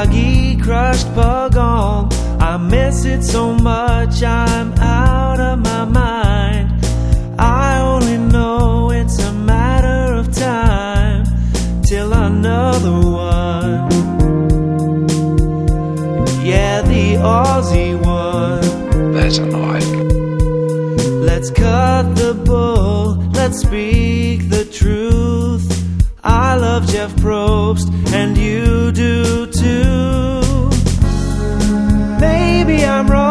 soggy crushed pagong. I miss it so much, I'm out of my mind. I only know it's a matter of time till another one. Yeah, the Aussie one. There's a knife. Let's cut the bull, let's speak the truth. I love Jeff Probst, and you do too. Maybe I'm wrong.